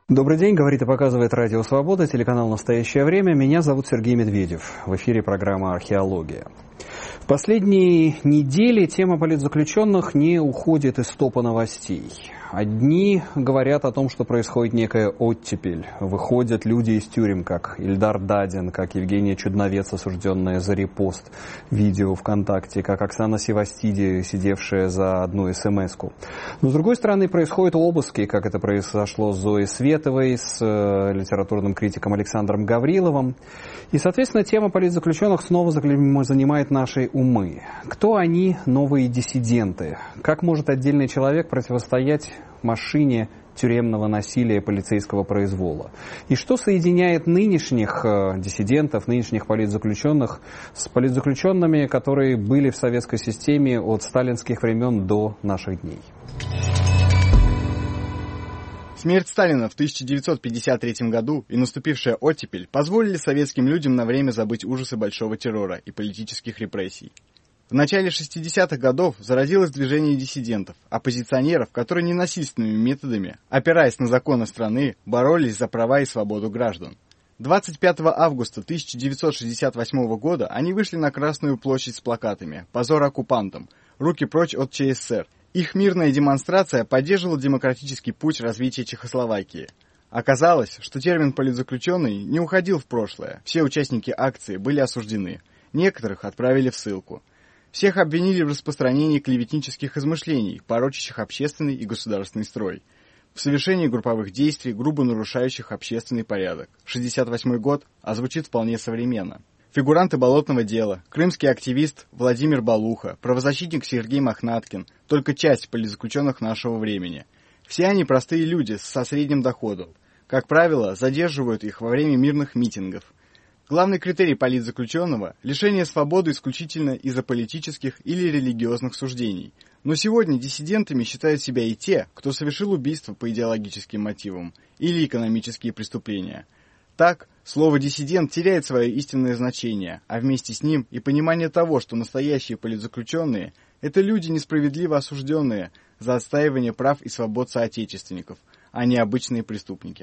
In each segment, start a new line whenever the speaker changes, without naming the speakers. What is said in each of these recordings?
Добрый день, говорит и показывает Радио Свобода, телеканал «Настоящее время». Меня зовут Сергей Медведев. В эфире программа «Археология». В последние недели тема политзаключенных не уходит из топа новостей. Одни говорят о том, что происходит некая оттепель. Выходят люди из тюрем, как Ильдар Дадин, как Евгения Чудновец, осужденная за репост видео ВКонтакте, как Оксана Севастиди, сидевшая за одну смс-ку. Но, с другой стороны, происходят обыски, как это произошло с Зоей Световой, с литературным критиком Александром Гавриловым. И, соответственно, тема политзаключенных снова занимает наши умы. Кто они, новые диссиденты? Как может отдельный человек противостоять машине тюремного насилия и полицейского произвола? И что соединяет нынешних диссидентов, нынешних политзаключенных с политзаключенными, которые были в советской системе от сталинских времен до наших дней?
Смерть Сталина в 1953 году и наступившая оттепель позволили советским людям на время забыть ужасы большого террора и политических репрессий. В начале 60-х годов зародилось движение диссидентов, оппозиционеров, которые ненасильственными методами, опираясь на законы страны, боролись за права и свободу граждан. 25 августа 1968 года они вышли на Красную площадь с плакатами «Позор оккупантам! Руки прочь от ЧССР!». Их мирная демонстрация поддерживала демократический путь развития Чехословакии. Оказалось, что термин «политзаключенный» не уходил в прошлое. Все участники акции были осуждены. Некоторых отправили в ссылку. Всех обвинили в распространении клеветнических измышлений, порочащих общественный и государственный строй, в совершении групповых действий, грубо нарушающих общественный порядок. 1968 год, а звучит вполне современно. Фигуранты болотного дела, крымский активист Владимир Балуха, правозащитник Сергей Мохнаткин – только часть политзаключенных нашего времени. Все они простые люди со средним доходом. Как правило, задерживают их во время мирных митингов. Главный критерий политзаключенного – лишение свободы исключительно из-за политических или религиозных суждений. Но сегодня диссидентами считают себя и те, кто совершил убийство по идеологическим мотивам или экономические преступления. Так, слово «диссидент» теряет свое истинное значение, а вместе с ним и понимание того, что настоящие политзаключенные – это люди, несправедливо осужденные за отстаивание прав и свобод соотечественников, а не обычные преступники.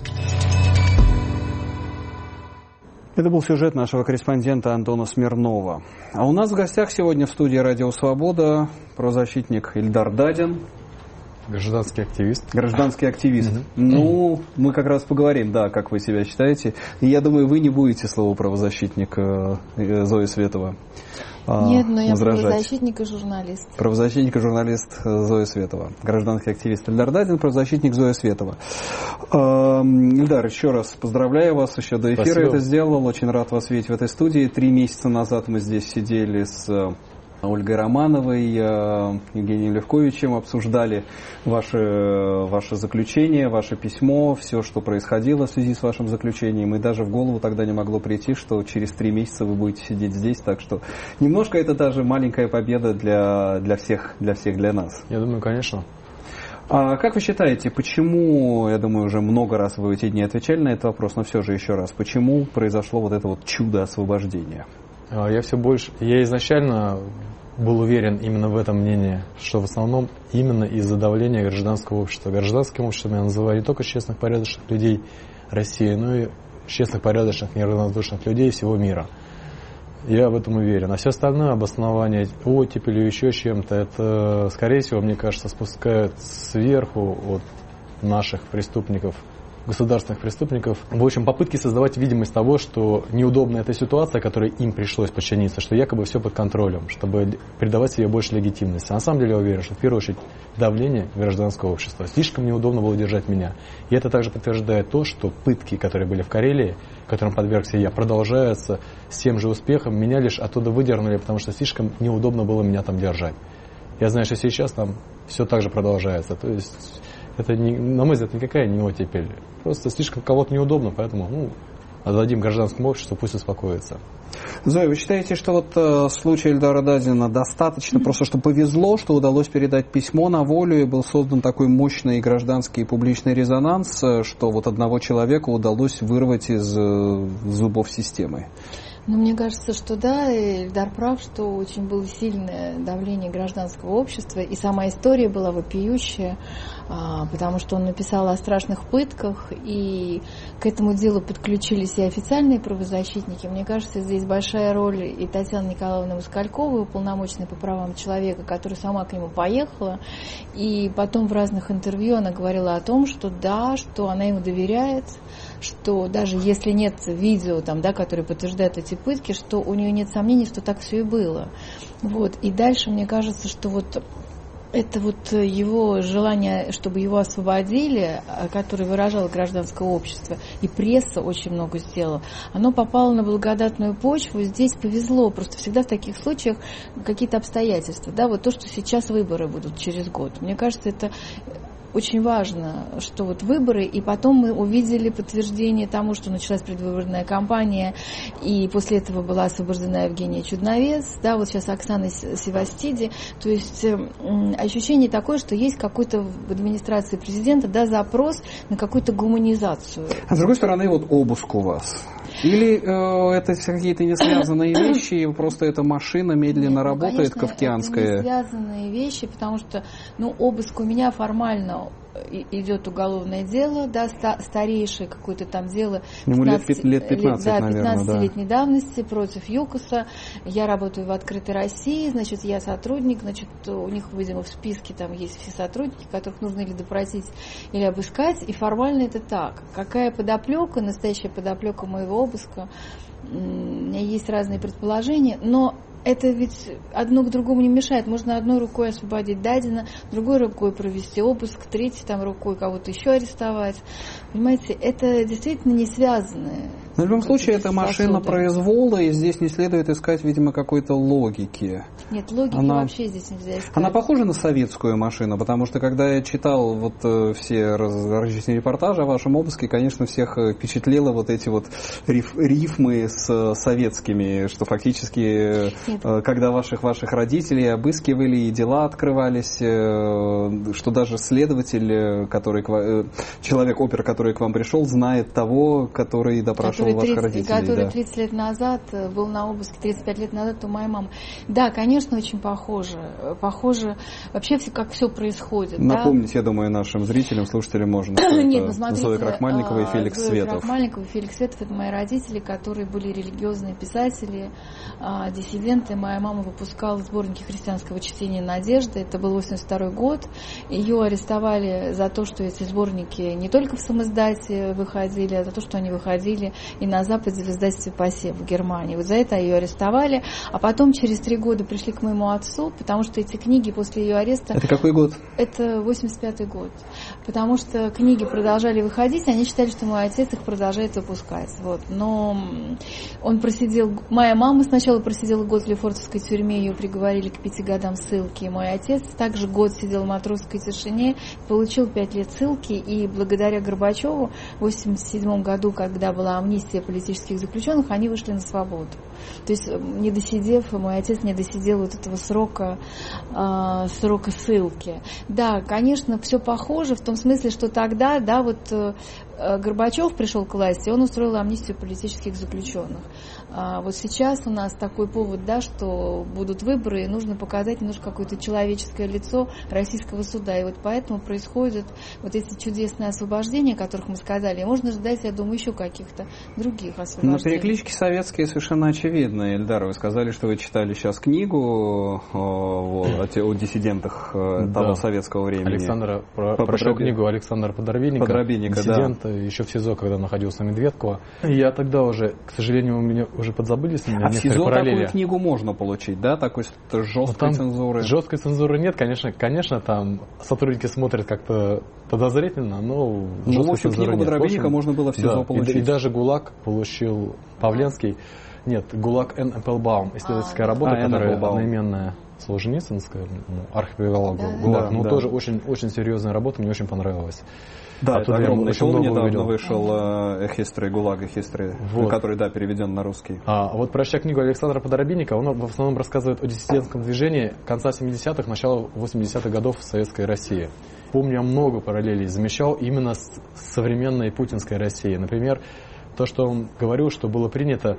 Это был сюжет нашего корреспондента Антона Смирнова. А у нас в гостях сегодня в студии «Радио Свобода» правозащитник Ильдар Дадин.
Гражданский активист.
Гражданский активист. Ну, мы как раз поговорим, да, как вы себя считаете. И я думаю, вы не будете слово правозащитник Зои Светова
Нет, но я
возражать.
Правозащитник и журналист.
Правозащитник и журналист Зоя Светова. Гражданский активист Ильдар Дадин, правозащитник Зоя Светова. Ильдар, еще раз поздравляю вас, еще до эфира
Спасибо.
это сделал. Очень рад вас видеть в этой студии. 3 месяца назад мы здесь сидели с Ольгой Романовой, Евгением Левковичем, обсуждали ваше заключение, ваше письмо, все, что происходило в связи с вашим заключением. И даже в голову тогда не могло прийти, что через 3 месяца вы будете сидеть здесь. Так что немножко это даже маленькая победа для всех, для нас.
Я думаю, конечно.
А как вы считаете, почему, я думаю, уже много раз вы в эти дни отвечали на этот вопрос, но все же еще раз, почему произошло вот это вот чудо освобождения?
Я изначально был уверен именно в этом мнении, что в основном именно из-за давления гражданского общества. Гражданским обществом я называю не только честных, порядочных людей России, но и честных, порядочных, неравнодушных людей всего мира. Я в этом уверен. А все остальное обоснование оттепелью, еще чем-то, это, скорее всего, мне кажется, спускают сверху от наших преступников, государственных преступников. В общем, попытки создавать видимость того, что неудобна эта ситуация, которой им пришлось подчиниться, что якобы все под контролем, чтобы придавать себе больше легитимности. А на самом деле я уверен, что в первую очередь давление гражданского общества. Слишком неудобно было держать меня. И это также подтверждает то, что пытки, которые были в Карелии, которым подвергся я, продолжаются с тем же успехом. Меня лишь оттуда выдернули, потому что слишком неудобно было меня там держать. Я знаю, что сейчас там все так же продолжается. То есть это, на мой взгляд, никакая не оттепель. Просто слишком кого-то неудобно, поэтому отдадим гражданскому обществу, пусть успокоится.
Зоя, вы считаете, что вот случай Ильдара Дадина достаточно просто, что повезло, что удалось передать письмо на волю, и был создан такой мощный гражданский и публичный резонанс, что вот одного человека удалось вырвать из зубов системы?
Ну, мне кажется, что да, Эльдар прав, что очень было сильное давление гражданского общества, и сама история была вопиющая, потому что он написал о страшных пытках, и к этому делу подключились и официальные правозащитники. Мне кажется, здесь большая роль и Татьяны Николаевны Москальковой, уполномоченной по правам человека, которая сама к нему поехала, и потом в разных интервью она говорила о том, что да, что она ему доверяет, что даже если нет видео, там, да, которое подтверждает эти пытки, что у нее нет сомнений, что так все и было. Вот. И дальше мне кажется, что вот это вот его желание, чтобы его освободили, которое выражало гражданское общество, и пресса очень много сделала, оно попало на благодатную почву. Здесь повезло, просто всегда в таких случаях какие-то обстоятельства. Да, вот то, что сейчас выборы будут через год. Мне кажется, это очень важно, что вот выборы, и потом мы увидели подтверждение тому, что началась предвыборная кампания, и после этого была освобождена Евгения Чудновец, да, вот сейчас Оксана Севастиди. То есть ощущение такое, что есть какой-то в администрации президента, да, запрос на какую-то гуманизацию.
А с другой стороны, вот обыск у вас. Или это какие-то не связанные вещи, просто эта машина медленно работает,
конечно,
кавказская?
Это не связанные вещи, потому что, обыск у меня формально идет уголовное дело, да, старейшее какое-то там дело.
Ему лет 15,
да,
наверное,
15-летней давности против ЮКОСа. Я работаю в «Открытой России», значит, я сотрудник, значит, у них, видимо, в списке там есть все сотрудники, которых нужно или допросить, или обыскать, и формально это так. Какая подоплека, настоящая подоплека моего обыска, у меня есть разные предположения, но это ведь одно к другому не мешает. Можно одной рукой освободить Дадина, другой рукой провести обыск, третьей там рукой кого-то еще арестовать. Понимаете, это действительно не связанные.
Но в любом случае, это машина произвола, и здесь не следует искать, видимо, какой-то логики.
Нет, логики вообще здесь нельзя искать.
Она похожа на советскую машину, потому что, когда я читал вот все различные репортажи о вашем обыске, конечно, всех впечатлило вот эти вот рифмы с советскими, что фактически, когда ваших родителей обыскивали и дела открывались, что даже следователь, человек-опер, который к вам пришел, знает того, который допрашивал ваших родителей.
Который 30 лет назад был на обыске, 35 лет назад у моей мамы. Да, конечно, очень похоже. Похоже вообще, как все происходит.
Напомнить, я думаю, нашим зрителям, слушателям можно.
Нет, смотрите,
Зоя Крахмальникова и Феликс Светов.
Зоя Крахмальникова и Феликс Светов — это мои родители, которые были религиозные писатели, диссиденты. Моя мама выпускала сборники христианского чтения «Надежды». Это был 82 год. Ее арестовали за то, что эти сборники не только в самоиздате выходили, а за то, что они выходили и на Западе в издательстве «Посев» в Германии. Вот за это ее арестовали. А потом через 3 года пришли к моему отцу, потому что эти книги после ее ареста...
Это какой год?
Это 85-й год. Потому что книги продолжали выходить, они считали, что мой отец их продолжает выпускать. Вот. Но он просидел... Моя мама сначала просидела год в Лефортовской тюрьме, ее приговорили к 5 годам ссылки. Мой отец также год сидел в матросской тишине, получил 5 лет ссылки, и благодаря Горбачеву в 87 году, когда была амнистия политических заключенных, они вышли на свободу. То есть, не досидев, мой отец не досидел вот этого срока ссылки. Да, конечно, все похоже в том смысле, что тогда, да, вот Горбачев пришел к власти, он устроил амнистию политических заключенных. Вот сейчас у нас такой повод, да, что будут выборы, и нужно показать немножко какое-то человеческое лицо российского суда. И вот поэтому происходят вот эти чудесные освобождения, о которых мы сказали. И можно ждать, я думаю, еще каких-то других освобождений.
Но переклички советские совершенно очевидны. Эльдар, вы сказали, что вы читали сейчас книгу о диссидентах того советского времени.
Прошел книгу Александра Подорвинника, диссидента, еще в СИЗО, когда находился Медведково. Я тогда уже, к сожалению, у меня уже подзабыли с ними некоторые
СИЗО
параллели.
Такую книгу можно получить, да? Такой жесткой цензуры?
Жесткой цензуры нет, конечно, там сотрудники смотрят как-то подозрительно, но
в общем, книгу Подорвинника можно было в СИЗО получить.
И даже ГУЛАГ получил Павленский. Нет, ГУЛАГ Н. Эпплбаум, исследовательская работа, которая одноименная Солженицынская, архипелаг ГУЛАГ, но тоже очень, очень серьезная работа, мне очень понравилась.
Да, это огромный том, недавно вышел «History ГУЛАГ», который, да, переведен на русский.
Вот прочтя книгу Александра Подорвинника, он в основном рассказывает о диссидентском движении конца 70-х, начала 80-х годов в Советской России. Помню, я много параллелей замечал именно с современной путинской Россией. Например, то, что он говорил, что было принято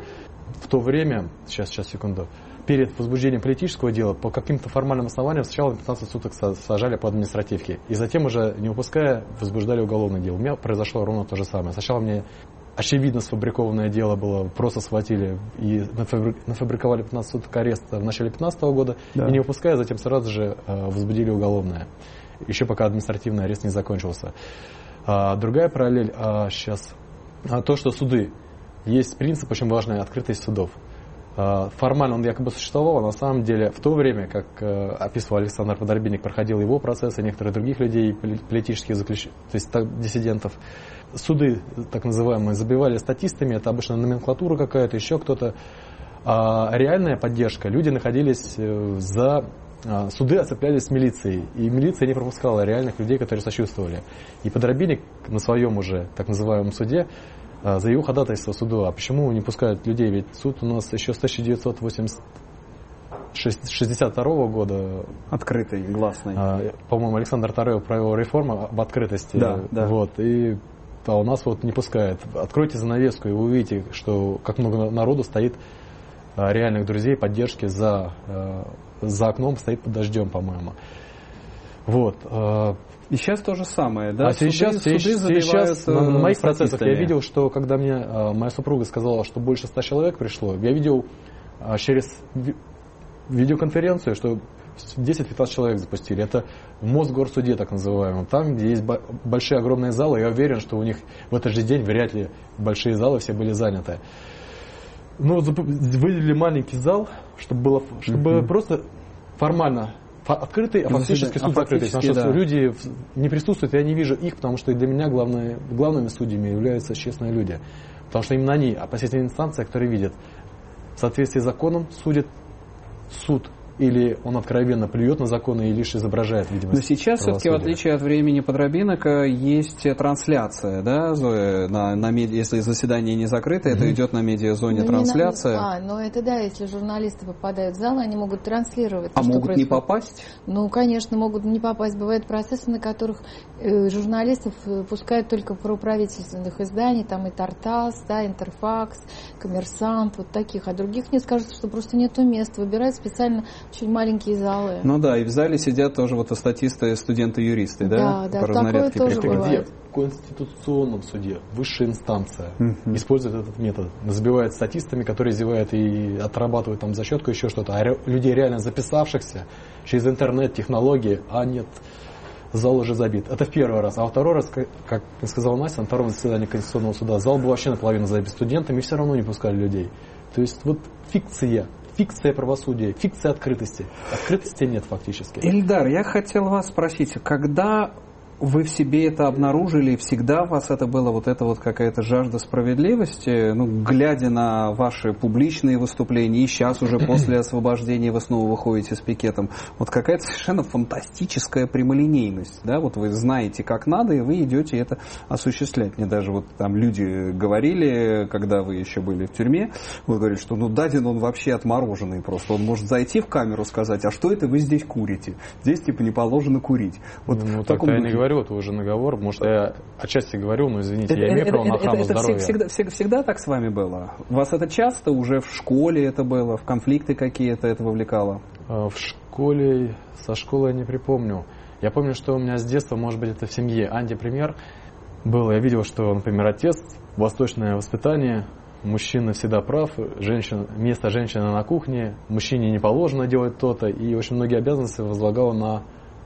в то время, сейчас, секунду, перед возбуждением политического дела по каким-то формальным основаниям сначала 15 суток сажали по административке, и затем уже, не упуская, возбуждали уголовное дело. У меня произошло ровно то же самое. Сначала мне очевидно сфабрикованное дело было, просто схватили и нафабриковали 15 суток ареста в начале 2015 года, да. И не упуская, затем сразу же возбудили уголовное, еще пока административный арест не закончился. Другая параллель сейчас, то, что суды, есть принцип очень важный, открытость судов. Формально он якобы существовал, а на самом деле в то время, как описывал Александр Подорбинник, проходил его процесс и некоторых других людей, политических заключенных, то есть диссидентов, суды, так называемые, забивали статистами, это обычно номенклатура какая-то, еще кто-то. А реальная поддержка, люди находились суды оцеплялись с милицией, и милиция не пропускала реальных людей, которые сочувствовали. И Подорбинник на своем уже так называемом суде заявил ходатайство суду. А почему не пускают людей? Ведь суд у нас еще с 1962 года.
Открытый, гласный.
По-моему, Александр II провел реформу об открытости.
Да.
Вот, и у нас вот не пускают. Откройте занавеску, и вы увидите, что как много народу стоит, реальных друзей, поддержки за окном, стоит под дождем, по-моему. Вот.
И сейчас то же самое, да?
Сейчас на моих процессах я видел, что когда мне моя супруга сказала, что больше 100 человек пришло, я видел через видеоконференцию, что 10-15 человек запустили. Это в Мосгорсуде, так называемом. Там, где есть большие огромные залы, я уверен, что у них в этот же день вряд ли большие залы все были заняты. Ну, выделили маленький зал, чтобы просто формально открытый, а фактически суд закрытый. Потому что люди не присутствуют, я не вижу их, потому что для меня главными судьями являются честные люди. Потому что именно они, оппозиционная инстанция, которая видит, в соответствии с законом судит суд, или он откровенно плюет на законы и лишь изображает видимость.
Но сейчас все-таки, в отличие от времени Подорбинника, есть трансляция, да, Зоя, если заседание не закрыто, это идет на медиазоне трансляция.
Ну это да, если журналисты попадают в зал, они могут транслировать.
А могут не попасть?
Ну, конечно, могут не попасть. Бывают процессы, на которых журналистов пускают только проправительственных изданий, там и Тартас, да, Интерфакс, Коммерсант, вот таких, а других не скажут, что просто нету мест, выбирают специально очень маленькие залы.
Ну да, и в зале сидят тоже вот статисты, студенты-юристы, да?
Да, такое тоже бывает.
В Конституционном суде высшая инстанция использует этот метод. Забивает статистами, которые зевают и отрабатывают там зачетку, еще что-то. А людей реально записавшихся через интернет, технологии, нет, зал уже забит. Это в первый раз. А во второй раз, как сказала Настя, на втором заседании Конституционного суда, зал был вообще наполовину забит студентами, и все равно не пускали людей. То есть вот фикция правосудия, фикция открытости. Открытости нет фактически.
Ильдар, я хотел вас спросить, когда вы в себе это обнаружили, всегда у вас это было вот эта вот какая-то жажда справедливости, ну, глядя на ваши публичные выступления, и сейчас уже после освобождения вы снова выходите с пикетом, вот какая-то совершенно фантастическая прямолинейность, да, вот вы знаете, как надо, и вы идете это осуществлять. Мне даже вот там люди говорили, когда вы еще были в тюрьме, вы говорите, что ну Дадин, он вообще отмороженный просто, он может зайти в камеру и сказать, а что это вы здесь курите? Здесь типа не положено курить. Вот
ну, так я не говорю. Это уже наговор, может, я отчасти говорю, но извините, я имею право на охрану здоровья.
Всегда так с вами было? У вас это часто уже в школе это было, в конфликты какие-то это вовлекало?
В школе, со школы я не припомню. Я помню, что у меня с детства, может быть, это в семье антипример был. Я видел, что, например, отец, восточное воспитание, мужчина всегда прав, место женщины на кухне, мужчине не положено делать то-то, и очень многие обязанности возлагал на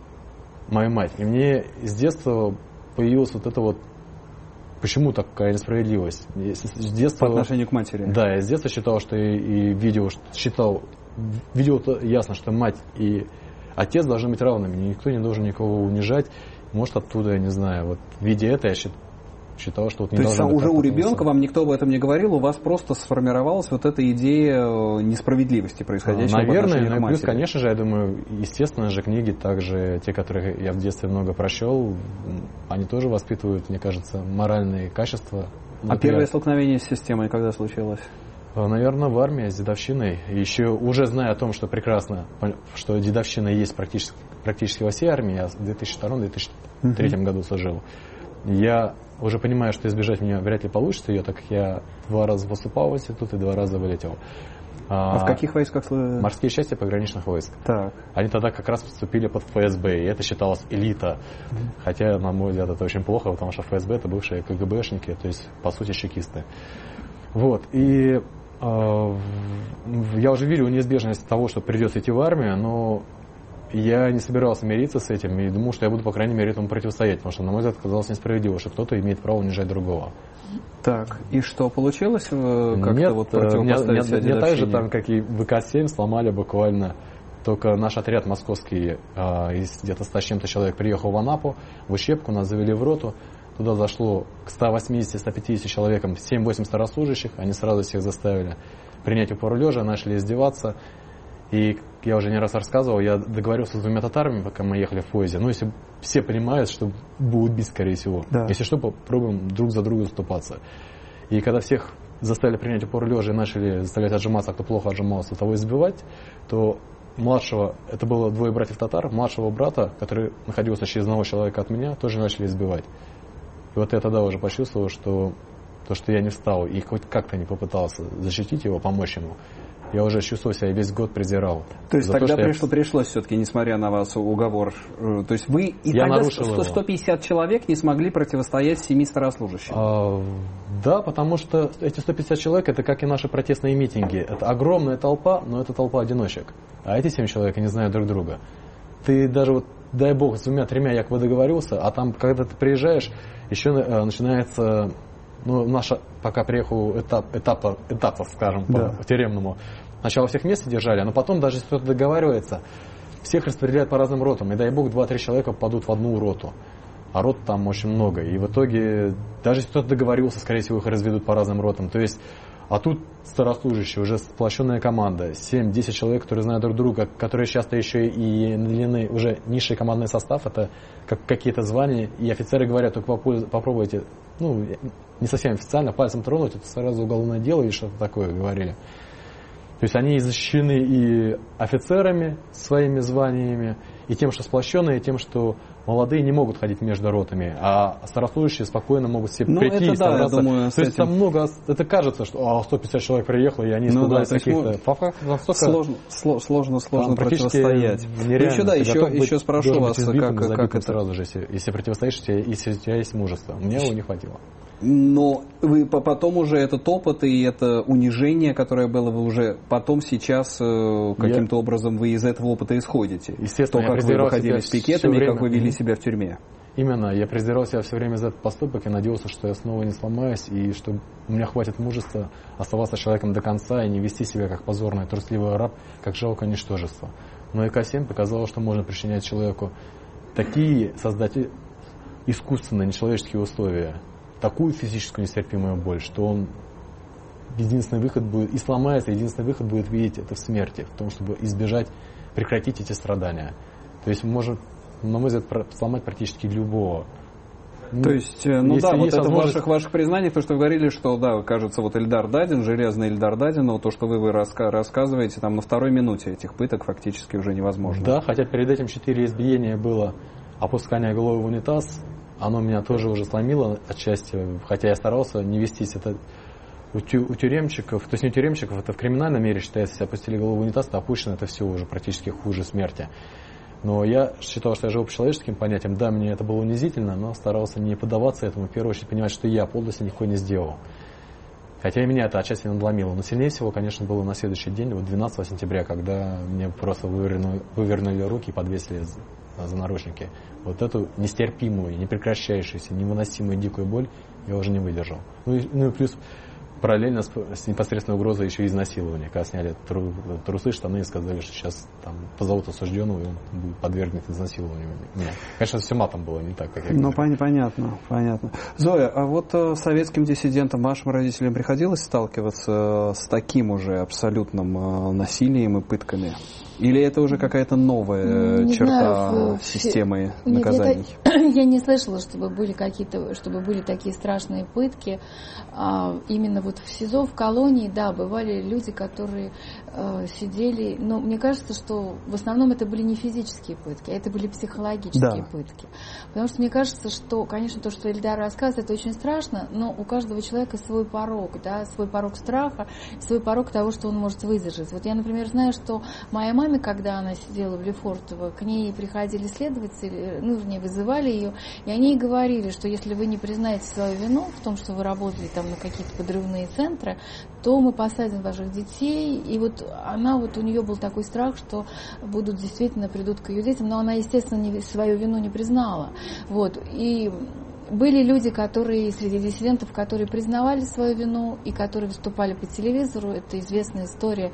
мою мать. И мне с детства появилась вот это вот, почему такая несправедливость? С детства,
по отношению к матери.
Да, я с детства считал, что и видел ясно, что мать и отец должны быть равными. Никто не должен никого унижать. Может, оттуда, я не знаю, вот видя это, я считал, что вот не должно быть.
То есть уже у ребенка вам никто об этом не говорил, у вас просто сформировалась вот эта идея несправедливости происходящего.
Наверное, но плюс, конечно же, я думаю, естественно же, книги также, те, которые я в детстве много прочел, они тоже воспитывают, мне кажется, моральные качества.
А первое столкновение с системой когда случилось?
Наверное, в армии с дедовщиной. Еще уже зная о том, что прекрасно, что дедовщина есть практически во всей армии, я в 2002-2003 году служил. Я уже понимая, что избежать меня вряд ли получится ее, так как я 2 раза поступал в институт и 2 раза вылетел.
А в каких войсках?
Морские части пограничных войск.
Так.
Они тогда как раз поступили под ФСБ, и это считалось элита. Хотя, на мой взгляд, это очень плохо, потому что ФСБ это бывшие КГБшники, то есть, по сути, чекисты. Вот. И я уже видел неизбежность того, что придется идти в армию, но я не собирался мириться с этим и думал, что я буду, по крайней мере, этому противостоять, потому что, на мой взгляд, казалось несправедливо, что кто-то имеет право унижать другого.
Так, и что, получилось как-то
Нет,
вот противопоставить
мне так же, там, как и ВК-7, сломали буквально. Только наш отряд московский из где-то 100 с чем-то человек приехал в Анапу, в Ущепку, нас завели в роту. Туда зашло к 180-150 человекам 7-8 старослужащих. Они сразу всех заставили принять упор лежа, начали издеваться. И я уже не раз рассказывал, я договорился с 2 татарами, пока мы ехали в поезде. Ну, если все понимают, что будут бить, скорее всего. Да. Если что, попробуем друг за друга заступаться. И когда всех заставили принять упор лежа и начали заставлять отжиматься, а кто плохо отжимался, того избивать, то младшего, это было 2 братьев татар, младшего брата, который находился через 1 человека от меня, тоже начали избивать. И вот я тогда уже почувствовал, что то, что я не встал и хоть как-то не попытался защитить его, помочь ему, я уже чувствовал себя весь год презирал.
То есть тогда пришлось все-таки, несмотря на вас уговор, то есть вы и тогда 150 человек не смогли противостоять 7 старослужащим?
Да, потому что эти 150 человек, это как и наши протестные митинги. Это огромная толпа, но это толпа одиночек. А эти 7 человек не знают друг друга. Ты даже вот, дай бог, с 2-3 якобы договорился, а там, когда ты приезжаешь, еще начинается, ну, наша, пока приехал этапов, скажем, по тюремному. Сначала всех вместе держали, но потом, даже если кто-то договаривается, всех распределяют по разным ротам. И дай бог, 2-3 человека попадут в одну роту. А рот там очень много. И в итоге, даже если кто-то договорился, скорее всего, их разведут по разным ротам. То есть, а тут старослужащие, уже сплощенная команда, 7-10 человек, которые знают друг друга, которые часто еще и наделены уже низший командный состав, это как какие-то звания, и офицеры говорят, только попробуйте, ну, не совсем официально, пальцем тронуть, это сразу уголовное дело или что-то такое говорили. То есть они защищены и офицерами своими званиями, и тем, что сплощенные, и тем, что молодые не могут ходить между ротами, а старослужащие спокойно могут себе прийти и собраться.
Думаю,
то есть там много, это кажется, что 150 человек приехало, и они испугаются каких-то.
Сложно противостоять. Еще спрошу вас, как это
сразу же, если противостоишь, если у тебя есть мужество. Мне его не хватило.
Но вы потом уже этот опыт и это унижение, которое было, вы уже потом сейчас каким-то образом вы из этого опыта исходите.
Естественно,
то, как вы выходили с пикетами, и как вы вели себя в тюрьме.
Именно, я презирал себя все время за этот поступок и надеялся, что я снова не сломаюсь, и что у меня хватит мужества оставаться человеком до конца и не вести себя как позорный, трусливый раб, как жалкое ничтожество. Но ИК-7 показало, что можно причинять человеку создать искусственные, нечеловеческие условия, такую физическую нестерпимую боль, что он единственный выход будет, и сломается, единственный выход будет видеть это в смерти, в том, чтобы прекратить эти страдания. То есть может, на мой взгляд, сломать практически любого.
То есть, ну да, вот это в ваших признаниях, то, что вы говорили, что, да, кажется, вот Эльдар Дадин, железный Эльдар Дадин, но то, что вы рассказываете, там на 2-й минуте этих пыток фактически уже невозможно.
Да, хотя перед этим 4 избиения было опускание головы в унитаз, оно меня тоже уже сломило отчасти, хотя я старался не вестись. Это у тюремщиков, то есть не у тюремщиков, это в криминальном мире считается, если опустили голову в унитаз, то опущено, это все уже практически хуже смерти. Но я считал, что я живу по человеческим понятиям. Да, мне это было унизительно, но старался не поддаваться этому. В первую очередь понимать, что я подлости никакой не сделал. Хотя и меня это отчасти надломило. Но сильнее всего, конечно, было на следующий день, вот 12 сентября, когда мне просто вывернули руки и подвесили за наручники. Вот эту нестерпимую, непрекращающуюся, невыносимую дикую боль я уже не выдержал. Ну и плюс параллельно с непосредственной угрозой еще и изнасилования. Когда сняли трусы, штаны и сказали, что сейчас там позовут осужденного, и он будет подвергнут изнасилованию. Нет. Конечно, все матом было, не так, как я говорю.
Ну, понятно. Зоя, а вот советским диссидентам, вашим родителям приходилось сталкиваться с таким уже абсолютным насилием и пытками? Или это уже какая-то новая черта системы наказаний?
Я не слышала, чтобы были такие страшные пытки именно вот в СИЗО, в колонии, да, бывали люди, которые сидели, но мне кажется, что в основном это были не физические пытки, а это были психологические пытки. Потому что мне кажется, что, конечно, то, что Эльдар рассказывает, это очень страшно, но у каждого человека свой порог, да, свой порог страха, свой порог того, что он может выдержать. Вот я, например, знаю, что моя маме, когда она сидела в Лефортово, к ней приходили следователи, ну, вернее, вызывали ее, и они ей говорили, что если вы не признаете свою вину в том, что вы работали там на какие-то подрывные центры, то мы посадим ваших детей. И вот она, вот у нее был такой страх, что будут действительно придут к ее детям, но она, естественно, свою вину не признала. Вот. И были люди, которые среди диссидентов, которые признавали свою вину и которые выступали по телевизору. Это известная история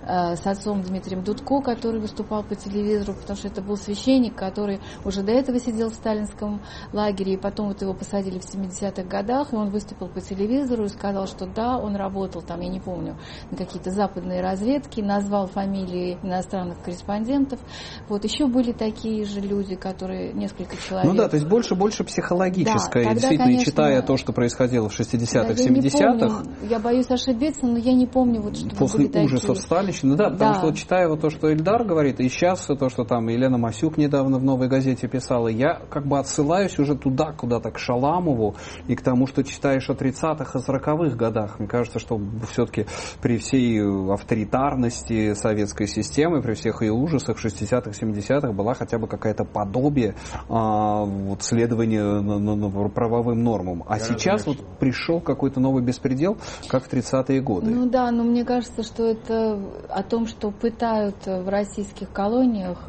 с отцом Дмитрием Дудко, который выступал по телевизору, потому что это был священник, который уже до этого сидел в сталинском лагере, и потом вот его посадили в 70-х годах, и он выступил по телевизору и сказал, что да, он работал там, я не помню, на какие-то западные разведки, назвал фамилии иностранных корреспондентов. Вот еще были такие же люди, которые несколько человек...
Ну да, то есть больше психологически.
Тогда,
действительно,
конечно,
читая то, что происходило в 60-х,
да,
70-х.
Я боюсь ошибиться, но я не помню, вот, что
после
были
ужасов
такие...
сталинщины, да, потому что вот, читая вот то, что Эльдар говорит, и сейчас то, что там Елена Масюк недавно в «Новой газете» писала, я как бы отсылаюсь уже туда, куда-то к Шаламову и к тому, что читаешь о 30-х и 40-х годах. Мне кажется, что все-таки при всей авторитарности советской системы, при всех ее ужасах в 60-х, 70-х была хотя бы какая-то подобие вот, следования на правовым нормам. А сейчас вот пришел какой-то новый беспредел, как в 30-е годы.
Ну да, но мне кажется, что это о том, что пытают в российских колониях,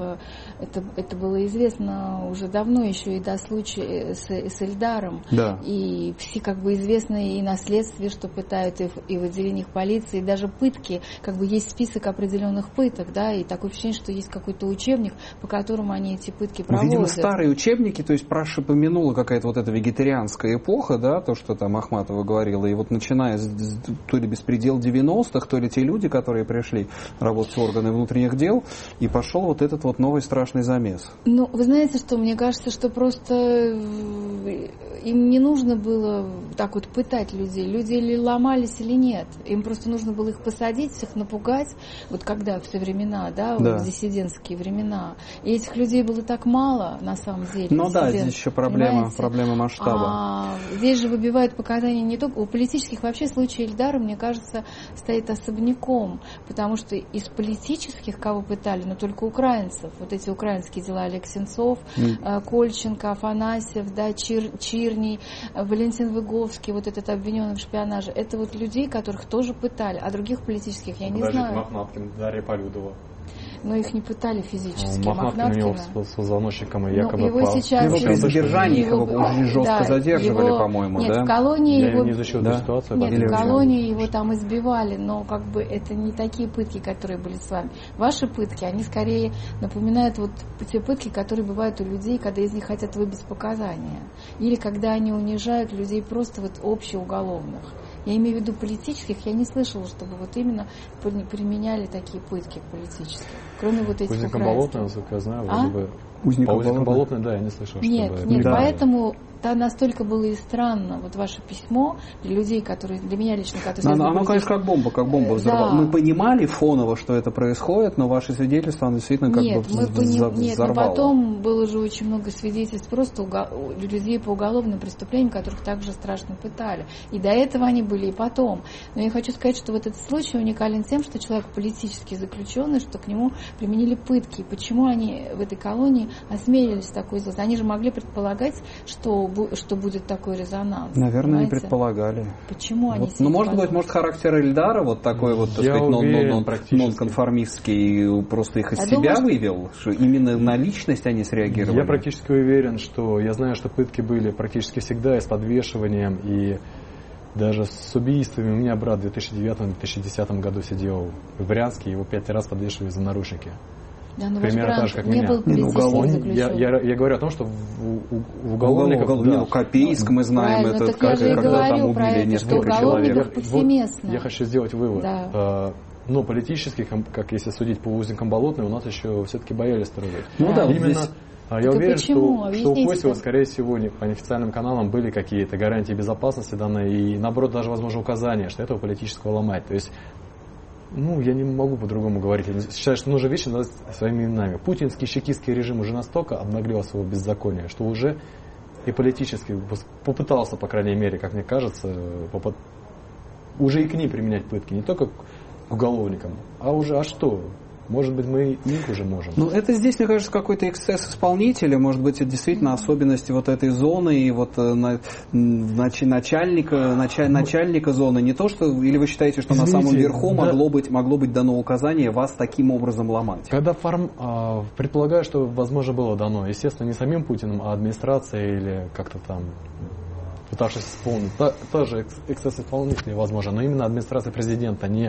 это было известно уже давно, еще и до случая с Эльдаром.
Да.
И все как бы известно и на следствии, что пытают и в отделениях полиции, и даже пытки, как бы есть список определенных пыток, да, и такое впечатление, что есть какой-то учебник, по которому они эти пытки проводят.
Видимо, старые учебники, то есть Праша помянула какая-то вот эта вегетарианская эпоха, да, то, что там Ахматова говорила, и вот начиная с то ли беспредел 90-х, то ли те люди, которые пришли работать в органы внутренних дел, и пошел вот этот вот новый страшный замес.
Ну, вы знаете, что мне кажется, что просто им не нужно было так вот пытать людей. Люди или ломались, или нет. Им просто нужно было их посадить, всех напугать, вот когда в те времена, да, вот в диссидентские времена. И этих людей было так мало, на самом деле.
Ну да, здесь еще проблема масштаба.
Здесь же выбивают показания не только... У политических вообще случай Эльдара, мне кажется, стоит особняком, потому что из политических кого пытали, но только украинцев. Вот эти украинские дела: Олег Сенцов, Кольченко, Афанасьев, да, Чирний, Валентин Выговский, вот этот обвиненный в шпионаже. Это вот людей, которых тоже пытали, а других политических я не знаю.
Мохнаткин, Дарья Полюдова.
Но их не пытали физически.
Мохнаткин у него с позвоночником и якобы
его сейчас...
Его при задержании его очень жестко задерживали, по-моему,
нет,
да?
в колонии
я
его...
не изучил эту ситуацию.
Нет, в колонии его там избивали, но как бы это не такие пытки, которые были с вами. Ваши пытки, они скорее напоминают вот те пытки, которые бывают у людей, когда из них хотят выбить показания. Или когда они унижают людей просто вот общеуголовных. Я имею в виду политических, я не слышала, чтобы вот именно применяли такие пытки политические. Кроме вот этих
украинских. Болотная, насколько я знаю, вроде бы...
Узников
Болотной, да, я не слышал,
нет,
да.
Поэтому настолько было и странно вот ваше письмо для людей, которые, для меня лично, которые...
Оно, конечно, как бомба взорвала. Мы понимали фоново, что это происходит, но ваше свидетельство, оно действительно как бы взорвало.
Нет, но потом было же очень много свидетельств просто людей по уголовным преступлениям, которых также страшно пытали. И до этого они были, и потом. Но я хочу сказать, что вот этот случай уникален тем, что человек политически заключенный, что к нему применили пытки. И почему они в этой колонии осмелились такой сделать? Они же могли предполагать, что будет такой резонанс.
Наверное,
понимаете?
не предполагали.
Почему они...
Ну, может, характер Эльдара вот такой вот, так сказать, нонконформистский, просто их из себя вывел, что именно на личность они среагировали?
Я практически уверен, что я знаю, что пытки были практически всегда и с подвешиванием, и даже с убийствами. У меня брат в 2009-2010 году сидел в Брянске, его 5 раз подвешивали за наручники.
Да, но
примерно так же, как
не
меня.
Был
я говорю о том, что в уголовниках...
Копейск, мы знаем, это когда там убили несколько человек.
Вот я хочу сделать вывод. Но политически, как если судить по узникам Болотной, у нас еще все-таки боялись трогать.
Ну да,
именно.
здесь...
Я уверен, что у Косева,
это?
скорее всего, по неофициальным каналам были какие-то гарантии безопасности данные, и наоборот, даже, возможно, указания, что этого политического ломать. То есть, я не могу по-другому говорить. Я считаю, что нужно вещи называть своими именами. Путинский, чекистский режим уже настолько обнаглел своего беззакония, что уже и политически попытался, по крайней мере, как мне кажется, уже и к ним применять пытки. Не только к уголовникам, а что? Может быть, мы их уже можем.
Это здесь, мне кажется, какой-то эксцесс исполнителя. Может быть, это действительно особенности вот этой зоны и вот начальника зоны. Не то, что... Или вы считаете, что на самом верху могло быть дано указание вас таким образом ломать?
Когда предполагаю, что, возможно, было дано. Естественно, не самим Путиным, а администрацией или как-то там... пытавшись исполнить. Тоже эксцесс исполнителей, возможно, но именно администрация президента, не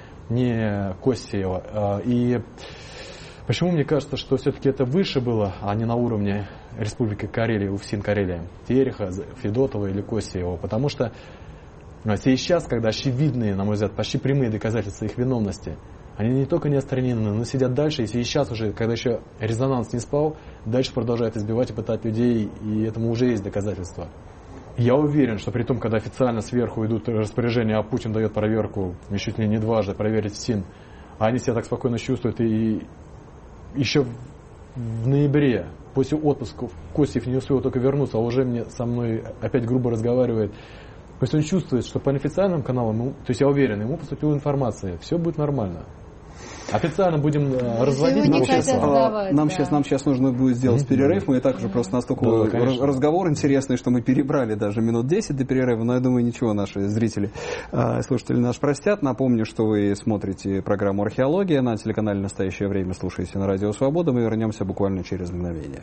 Косеева. И почему мне кажется, что все-таки это выше было, а не на уровне Республики Карелия, УФСИН Карелия, Тереха, Федотова или Косеева? Потому что сейчас, когда очевидные, на мой взгляд, почти прямые доказательства их виновности, они не только не отстранены, но сидят дальше, и сейчас уже, когда еще резонанс не спал, дальше продолжают избивать и пытать людей, и этому уже есть доказательства. Я уверен, что при том, когда официально сверху идут распоряжения, а Путин дает проверку, чуть ли не дважды, проверить СИН, а они себя так спокойно чувствуют, и еще в ноябре, после отпуска, Косев не успел только вернуться, а уже со мной опять грубо разговаривает. То есть он чувствует, что по неофициальным каналам, то есть я уверен, ему поступила информация, все будет нормально. Официально будем разводить.
Нам сейчас нужно будет сделать перерыв. Мы и так уже просто настолько разговор интересный, что мы перебрали даже минут 10 до перерыва. Но я думаю, ничего, наши зрители, слушатели нас простят. Напомню, что вы смотрите программу «Археология» на телеканале «Настоящее время». Слушаете на Радио Свобода. Мы вернемся буквально через мгновение.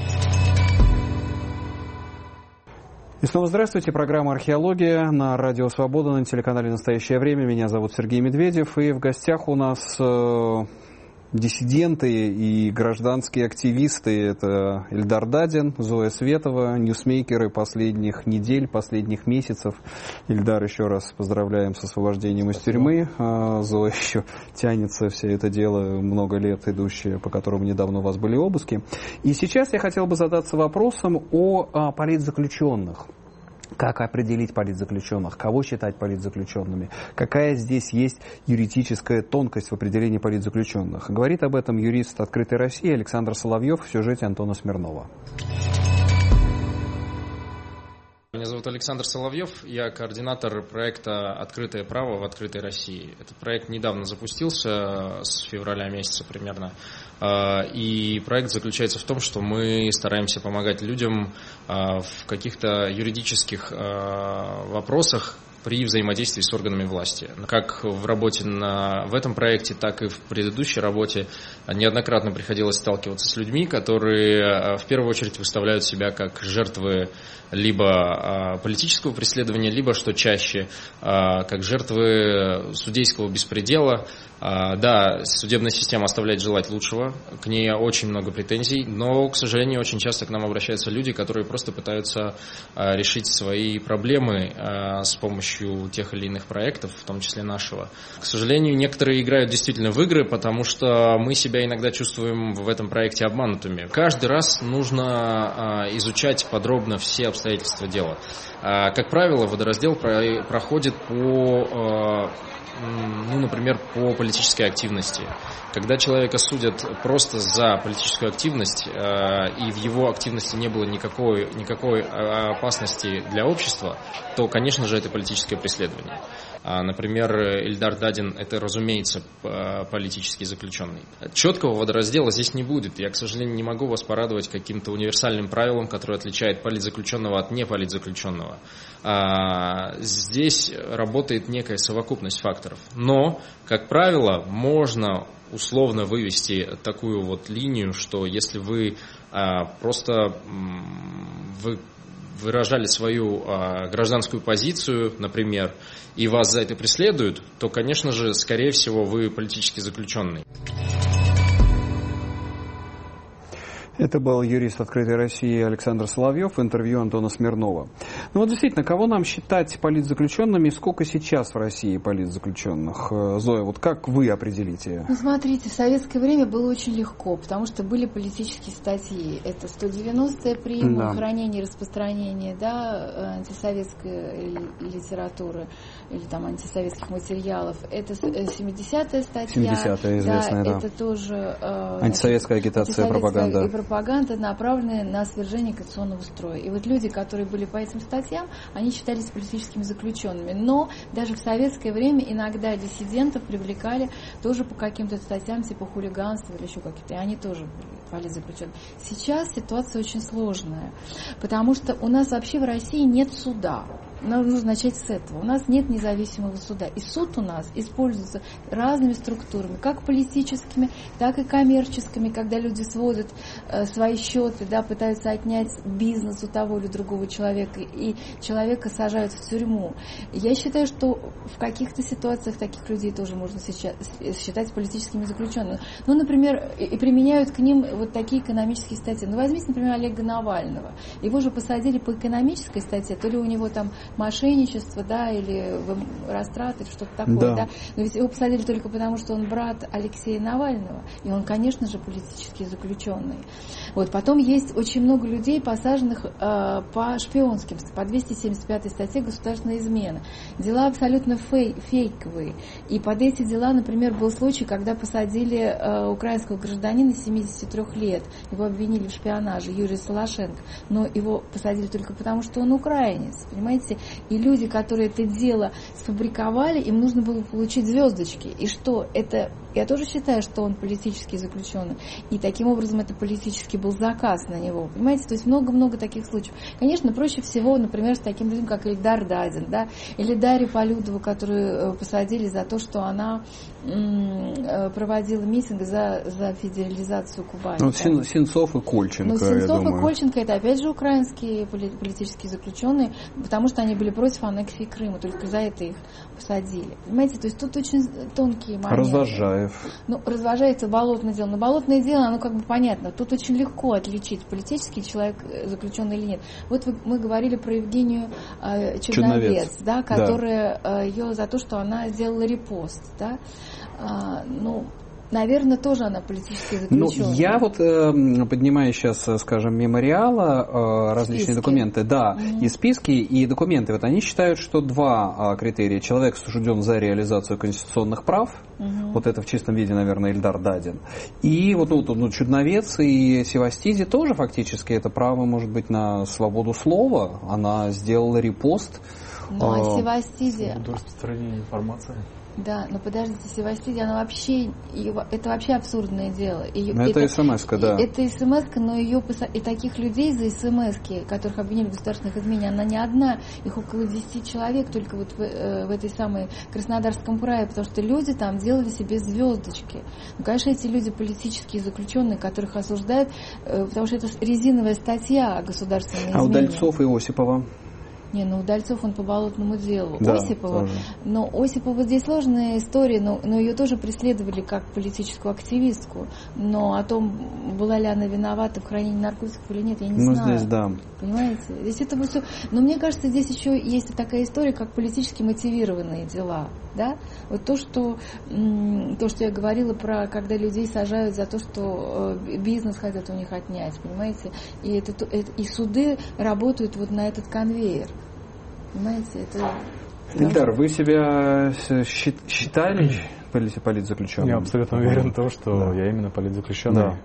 И снова здравствуйте. Программа «Археология» на Радио Свобода, на телеканале «Настоящее время». Меня зовут Сергей Медведев. И в гостях у нас диссиденты и гражданские активисты. Это Эльдар Дадин, Зоя Светова, ньюсмейкеры последних недель, последних месяцев. Эльдар, еще раз поздравляем с освобождением из тюрьмы. Зоя еще тянется все это дело много лет идущее, по которому недавно у вас были обыски. И сейчас я хотел бы задаться вопросом о политзаключенных. Как определить политзаключенных? Кого считать политзаключенными? Какая здесь есть юридическая тонкость в определении политзаключенных? Говорит об этом юрист «Открытой России» Александр Соловьев в сюжете Антона Смирнова.
Меня зовут Александр Соловьев, я координатор проекта «Открытое право в открытой России». Этот проект недавно запустился, с февраля месяца примерно. И проект заключается в том, что мы стараемся помогать людям в каких-то юридических вопросах при взаимодействии с органами власти. Как в работе в этом проекте, так и в предыдущей работе неоднократно приходилось сталкиваться с людьми, которые в первую очередь выставляют себя как жертвы либо политического преследования, либо, что чаще, как жертвы судейского беспредела. Да, судебная система оставляет желать лучшего, к ней очень много претензий, но, к сожалению, очень часто к нам обращаются люди, которые просто пытаются решить свои проблемы с помощью тех или иных проектов, в том числе нашего. К сожалению, некоторые играют действительно в игры, потому что мы себя иногда чувствуем в этом проекте обманутыми. Каждый раз нужно изучать подробно все обстоятельства дела. Как правило, водораздел проходит например, по политической активности. Когда человека судят просто за политическую активность, и в его активности не было никакой опасности для общества, то, конечно же, это политическое преследование. Например, Эльдар Дадин – это, разумеется, политический заключенный. Четкого водораздела здесь не будет. Я, к сожалению, не могу вас порадовать каким-то универсальным правилом, которое отличает политзаключенного от неполитзаключенного. Здесь работает некая совокупность факторов. Но, как правило, можно условно вывести такую вот линию, что если вы вы выражали свою гражданскую позицию, например, и вас за это преследуют, то, конечно же, скорее всего, вы политически заключенный.
Это был юрист «Открытой России» Александр Соловьев в интервью Антона Смирнова. Ну вот действительно, кого нам считать политзаключенными, сколько сейчас в России политзаключенных? Зоя, вот как вы определите?
Ну, смотрите, в советское время было очень легко, потому что были политические статьи. Это 190-я приема, хранение и распространение, да, антисоветской литературы или там антисоветских материалов. Это 70-я статья. 70-я известная, да. Это тоже
антисоветская агитация и пропаганда.
И пропаганда, направленная на свержение конституционного строя. И вот люди, которые были по этим статьям, они считались политическими заключенными. Но даже в советское время иногда диссидентов привлекали тоже по каким-то статьям типа хулиганства или еще какие-то, и они тоже были политзаключенными. Сейчас ситуация очень сложная, потому что у нас вообще в России нет суда. Нам нужно начать с этого. У нас нет независимого суда. И суд у нас используется разными структурами, как политическими, так и коммерческими, когда люди сводят свои счеты, да, пытаются отнять бизнес у того или другого человека, и человека сажают в тюрьму. Я считаю, что в каких-то ситуациях таких людей тоже можно считать политическими заключенными. Ну, например, и применяют к ним вот такие экономические статьи. Ну, возьмите, например, Олега Навального. Его же посадили по экономической статье, то ли у него там мошенничество, да, или растраты, что-то такое, да. Но ведь его посадили только потому, что он брат Алексея Навального, и он, конечно же, политически заключенный. Вот, потом есть очень много людей, посаженных по шпионским, по 275 статье «Государственная измена». Дела абсолютно фейковые. И под эти дела, например, был случай, когда посадили украинского гражданина 73 лет. Его обвинили в шпионаже, Юрия Солошенко. Но его посадили только потому, что он украинец, понимаете? И люди, которые это дело сфабриковали, им нужно было получить звездочки. И что? Это, я тоже считаю, что он политически заключенный. И таким образом это политически был заказ на него. Понимаете? То есть много-много таких случаев. Конечно, проще всего, например, с таким людям, как Ильдар Дадин, да, или Дарью Полюдову, которую посадили за то, что она проводила митинг за федерализацию Кубани.
Ну, Сенцов и Кольченко,
ну, Сенцов и Кольченко — это опять же украинские политические заключенные, потому что они были против аннексии Крыма, только за это их посадили. Понимаете, то есть тут очень тонкие моменты.
Развожаев.
Ну, Развожаев — это болотное дело. Но болотное дело, оно как бы понятно. Тут очень легко отличить, политический человек заключенный или нет. Вот мы говорили про Евгению Чудновец, да, которая ее за то, что она сделала репост, да. Ну, наверное, тоже она политически заключенная.
Ну, я вот поднимаю сейчас, скажем, мемориала различные документы, да, и списки, и документы. Вот они считают, что два критерия. Человек осужден за реализацию конституционных прав, вот это в чистом виде, наверное, Ильдар Дадин. И вот Чудновец и Севастизи тоже фактически это право, может быть, на свободу слова. Она сделала репост.
Ну, а Севастизи...
Свободу распространения информации.
Да, но подождите, Севастизи, она вообще, это вообще абсурдное дело.
Это СМС-ка, да.
Это СМС-ка, но ее и таких людей за СМС-ки, которых обвинили в государственных изменениях, она не одна, их около 10 человек только вот в этой самой Краснодарском крае, потому что люди там делали себе звездочки. Ну, конечно, эти люди политические заключенные, которых осуждают, потому что это резиновая статья о государственной измене.
А Удальцов и Осипова?
Не, ну Удальцов, он по болотному делу.
Да,
Осипова.
тоже.
Но Осипова здесь сложная история, но ее тоже преследовали как политическую активистку. Но о том, была ли она виновата в хранении наркотиков или нет, я не знаю.
Ну, здесь да.
Понимаете? Здесь это все. Но мне кажется, здесь еще есть такая история, как политически мотивированные дела. Да? Вот то, что я говорила про, когда людей сажают за то, что бизнес хотят у них отнять, понимаете? И суды работают вот на этот конвейер. Понимаете, это...
Ильдар, вы себя считали политзаключенным?
Я абсолютно уверен в том, что я именно политзаключенный.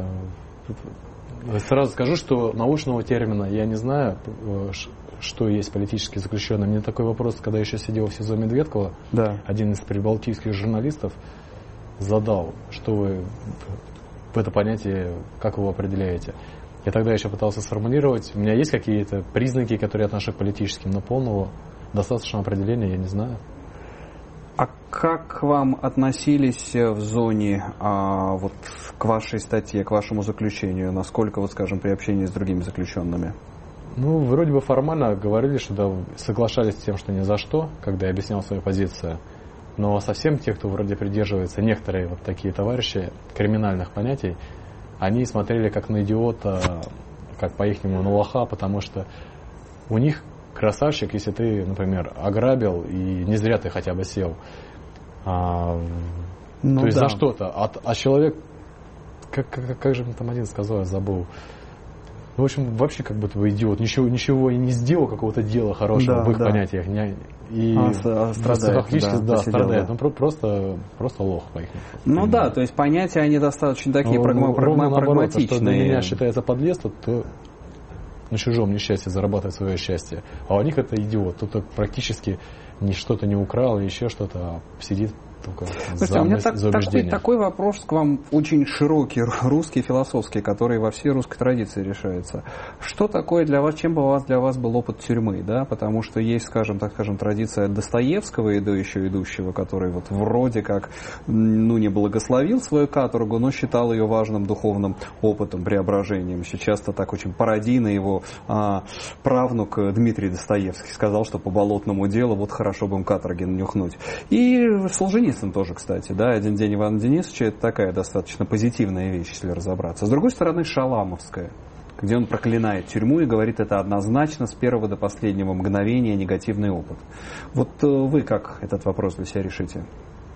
Да. Сразу скажу, что научного термина я не знаю, что есть политически заключенный. Мне такой вопрос, когда я еще сидел в СИЗО Медведкова, один из прибалтийских журналистов задал, что вы в это понятие, как вы его определяете. Я тогда еще пытался сформулировать. У меня есть какие-то признаки, которые я отношу к политическим, но полного достаточного определения я не знаю.
А как к вам относились в зоне вот к вашей статье, к вашему заключению? Насколько, вот, скажем, при общении с другими заключенными?
Ну, вроде бы формально говорили, что соглашались с тем, что ни за что, когда я объяснял свою позицию. Но совсем те, кто вроде придерживается, некоторые вот такие товарищи криминальных понятий, они смотрели как на идиота, как по-ихнему на лоха, потому что у них красавчик, если ты, например, ограбил, и не зря ты хотя бы сел. То есть за что-то. А человек, как же мне там один сказал, я забыл. В общем, вообще как будто бы идиот. Ничего и не сделал, какого-то дела хорошего в их понятиях. И страдает. Просто лох по их.
То есть понятия они достаточно такие прагматичные.
Что для меня считается подлецом, то на чужом несчастье зарабатывать свое счастье. А у них это идиот. Тут практически что-то не украл, еще что-то, а сидит только
за убеждение. Такой вопрос к вам очень широкий, русский, философский, который во всей русской традиции решается. Что такое для вас, чем для вас был опыт тюрьмы? Да? Потому что есть, скажем, традиция Достоевского, еще идущего, который вот вроде как не благословил свою каторгу, но считал ее важным духовным опытом, преображением. Еще часто так очень пародийно его правнук Дмитрий Достоевский сказал, что по болотному делу вот хорошо бы им каторги нюхнуть. И Солженицын тоже, кстати, да, «Один день Ивана Денисовича» — это такая достаточно позитивная вещь, если разобраться. С другой стороны, Шаламовская, где он проклинает тюрьму и говорит, это однозначно с первого до последнего мгновения негативный опыт. Вот вы как этот вопрос для себя решите?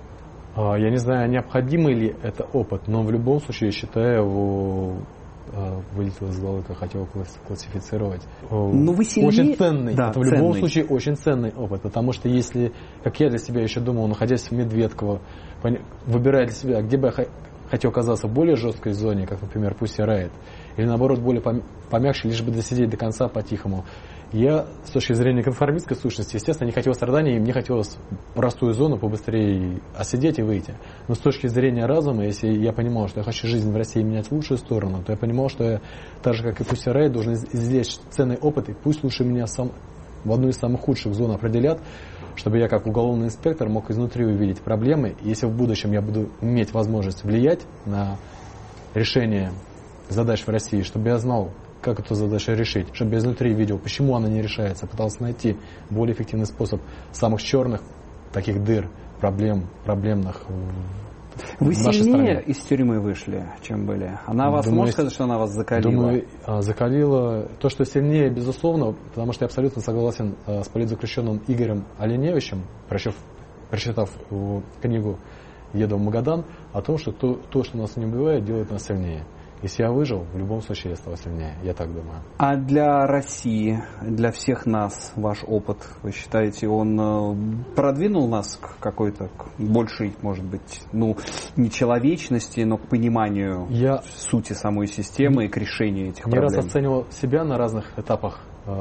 Я не знаю, необходимый ли это опыт, но в любом случае я считаю его... вылетело из головы, как хотел классифицировать.
Вы сильнее...
Очень ценный.
Да,
это в любом случае очень ценный опыт. Потому что если, как я для себя еще думал, находясь в Медведково, выбирая для себя, где бы я хотел оказаться в более жесткой зоне, как, например, Pussy Riot, или наоборот более помягче, лишь бы досидеть до конца по-тихому. Я, с точки зрения конформистской сущности, естественно, не хотел страданий, и мне хотелось простую зону побыстрее осидеть и выйти. Но с точки зрения разума, если я понимал, что я хочу жизнь в России менять в лучшую сторону, то я понимал, что я, так же, как и Pussy Riot, должен извлечь ценный опыт, и пусть лучше меня в одну из самых худших зон определят, чтобы я, как уголовный инспектор, мог изнутри увидеть проблемы. И если в будущем я буду иметь возможность влиять на решение задач в России, чтобы я знал, как эту задачу решить, чтобы я изнутри видел, почему она не решается, пытался найти более эффективный способ самых черных таких дыр, проблемных
Вы
в нашей
сильнее
стране.
Из тюрьмы вышли, чем были? Она вас,
Думаю,
можно сказать, что она вас закалила?
Думаю, закалила. То, что сильнее, безусловно, потому что я абсолютно согласен с политзаключенным Игорем Оленевичем, прочитав книгу «Еду в Магадан», о том, что то, что нас не убивает, делает нас сильнее. Если я выжил, в любом случае я стал сильнее, я так думаю.
А для России, для всех нас, ваш опыт, вы считаете, он продвинул нас к какой-то большей, может быть, не человечности, но к пониманию сути самой системы и к решению этих проблем?
Я раз оценивал себя на разных этапах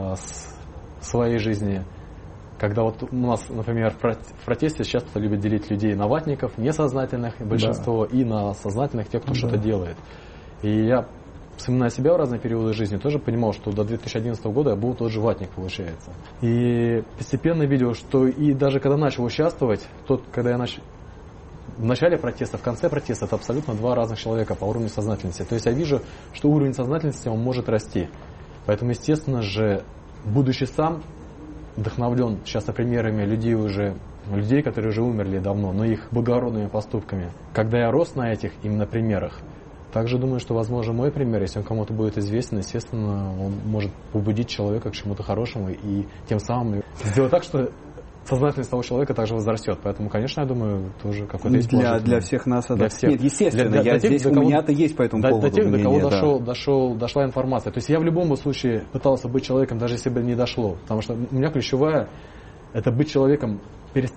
своей жизни. Когда вот у нас, например, в протесте часто любят делить людей на ватников, несознательных, большинство, и на сознательных, тех, кто что-то делает. И я, вспоминая себя в разные периоды жизни, тоже понимал, что до 2011 года я был тот же ватник, получается. И постепенно видел, что и даже когда начал участвовать, когда я в начале протеста, в конце протеста, это абсолютно два разных человека по уровню сознательности. То есть я вижу, что уровень сознательности, он может расти. Поэтому, естественно же, будучи сам вдохновлен часто примерами людей, которые уже умерли давно, но их благородными поступками. Когда я рос на этих именно примерах, также думаю, что, возможно, мой пример, если он кому-то будет известен, естественно, он может побудить человека к чему-то хорошему и тем самым сделать так, что сознательность того человека также возрастет. Поэтому, конечно, я думаю, тоже какой-то есть положительный.
Для всех нас это...
Для всех.
Нет, естественно, у меня-то есть по этому поводу
До тех,
мнение,
до кого дошла информация. То есть я в любом случае пытался быть человеком, даже если бы не дошло. Потому что у меня ключевая – это быть человеком перед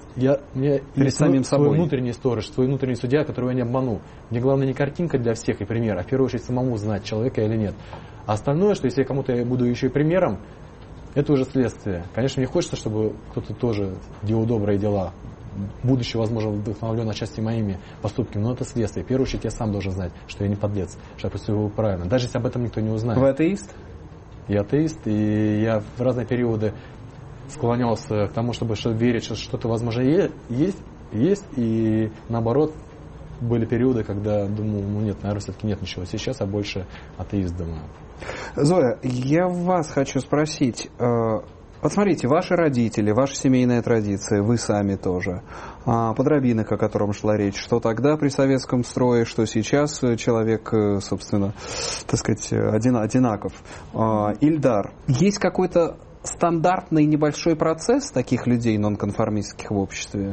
самим собой.
Свой внутренний сторож, свой внутренний судья, которого я не обману. Мне главное не картинка для всех и пример, а в первую очередь самому знать, человека или нет. А остальное, что если я кому-то буду еще и примером, это уже следствие. Конечно, мне хочется, чтобы кто-то тоже делал добрые дела, будучи, возможно, вдохновлен отчасти моими поступками, но это следствие. В первую очередь я сам должен знать, что я не подлец, что я поступил правильно. Даже если об этом никто не узнает.
Вы атеист?
Я атеист, и я в разные периоды склонялся к тому, чтобы верить, что что-то, возможно, есть, и наоборот, были периоды, когда думал, нет, наверное, все-таки нет ничего. Сейчас я больше атеист, думаю.
Зоя, я вас хочу спросить. Посмотрите, ваши родители, ваша семейная традиция, вы сами тоже, подробинок, о котором шла речь, что тогда при советском строе, что сейчас человек, собственно, так сказать, одинаков. Ильдар, есть какой-то стандартный небольшой процесс таких людей нонконформистских в обществе?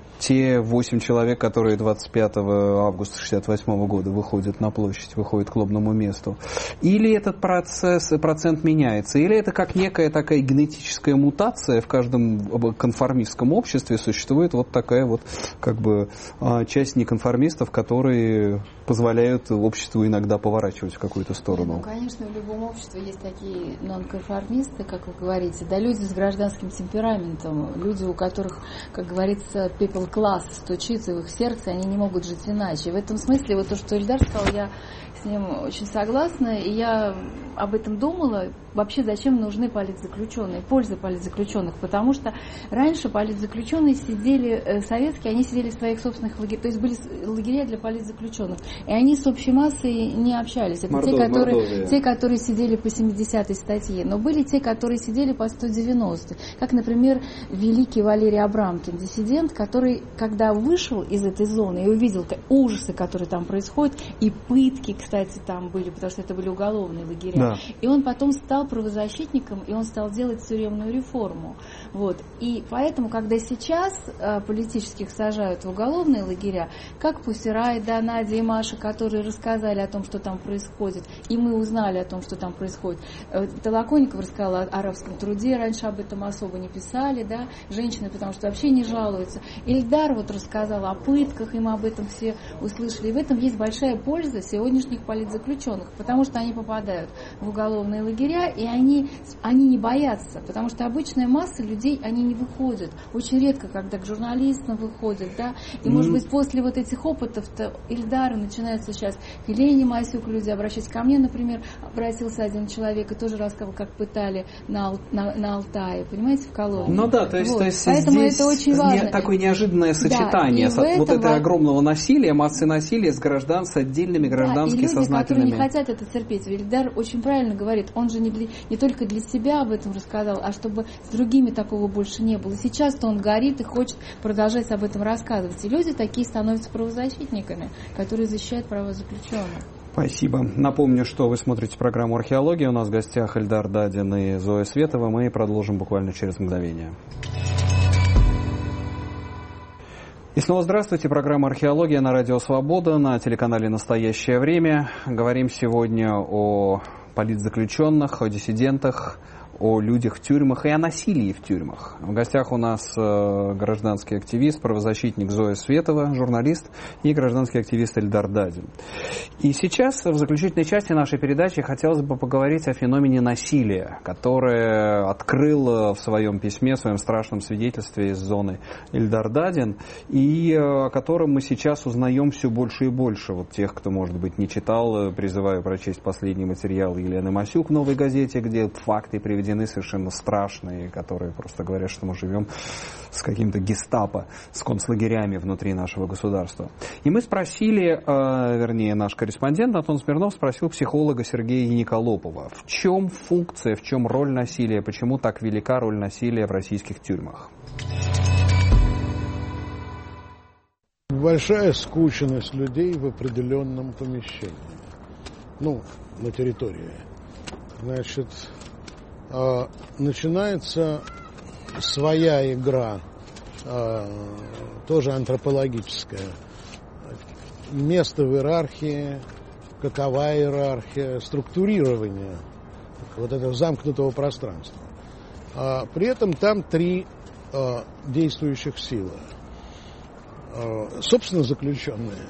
Те 8 человек, которые 25 августа 1968 года выходят на площадь, выходят к лобному месту. Или этот процент меняется, или это как некая такая генетическая мутация в каждом конформистском обществе существует вот такая вот как бы часть неконформистов, которые позволяют обществу иногда поворачивать в какую-то сторону.
Ну, конечно, в любом обществе есть такие нонконформисты, как вы говорите, да, люди с гражданским темпераментом, люди, у которых, как говорится, people класс стучится в их сердце, они не могут жить иначе. В этом смысле, вот то, что Ильдар сказал, я с ним очень согласна, и я об этом думала, вообще зачем нужны политзаключенные, польза политзаключенных, потому что раньше политзаключенные сидели, советские, они сидели в своих собственных лагерях, то есть были лагеря для политзаключенных, и они с общей массой не общались. Это те, которые сидели по 70-й статье, но были те, которые сидели по 190-й, как, например, великий Валерий Абрамкин, диссидент, который, когда вышел из этой зоны и увидел ужасы, которые там происходят, и пытки, кстати, там были, потому что это были уголовные лагеря, да. И он потом стал правозащитником, и он стал делать тюремную реформу. Вот. И поэтому, когда сейчас политических сажают в уголовные лагеря, как Пусирай, да, Надя и Маша, которые рассказали о том, что там происходит, и мы узнали о том, что там происходит. Толоконникова рассказала о арабском труде, раньше об этом особо не писали, да, женщины, потому что вообще не жалуются. Ильдар вот рассказал о пытках, и мы об этом все услышали. И в этом есть большая польза сегодняшних политзаключенных, потому что они попадают в уголовные лагеря, и они не боятся, потому что обычная масса людей, они не выходят. Очень редко, когда к журналистам выходят, да, и, может быть, после вот этих опытов-то Ильдара начинается сейчас к Елене Масюк люди обращаться. Ко мне, например, обратился один человек и тоже рассказывал, как пытали на Алтае, понимаете, в колонии.
Ну да, то есть,
вот.
То есть
поэтому
здесь
это очень важно.
Такое неожиданное сочетание, да, вот этого огромного насилия, массы насилия с отдельными гражданскими, да, сознательными.
Которые не хотят это терпеть. Ильдар очень правильно говорит, он же не только для себя об этом рассказал, а чтобы с другими такого больше не было. И сейчас-то он горит и хочет продолжать об этом рассказывать. И люди такие становятся правозащитниками, которые защищают права заключенных.
Спасибо. Напомню, что вы смотрите программу «Археология». У нас в гостях Ильдар Дадин и Зоя Светова. Мы продолжим буквально через мгновение. И снова здравствуйте. Программа «Археология» на Радио Свобода, на телеканале «Настоящее время». Говорим сегодня о политзаключенных, о диссидентах, о людях в тюрьмах и о насилии в тюрьмах. В гостях у нас гражданский активист, правозащитник Зоя Светова, журналист, и гражданский активист Ильдар Дадин. И сейчас, в заключительной части нашей передачи, хотелось бы поговорить о феномене насилия, которое открыл в своем письме, в своем страшном свидетельстве из зоны Ильдар Дадин, и о котором мы сейчас узнаем все больше и больше. Вот тех, кто, может быть, не читал, призываю прочесть последний материал Елены Масюк в «Новой газете», где факты приведены совершенно страшные, которые просто говорят, что мы живем с каким-то гестапо, с концлагерями внутри нашего государства. И мы спросили, вернее, наш корреспондент Антон Смирнов спросил психолога Сергея Яниколопова, в чем функция, в чем роль насилия, почему так велика роль насилия в российских тюрьмах?
Большая скученность людей в определенном помещении, на территории. Значит, начинается своя игра, тоже антропологическая. Место в иерархии, какова иерархия, структурирование вот этого замкнутого пространства. При этом там три действующих силы. Собственно, заключенные,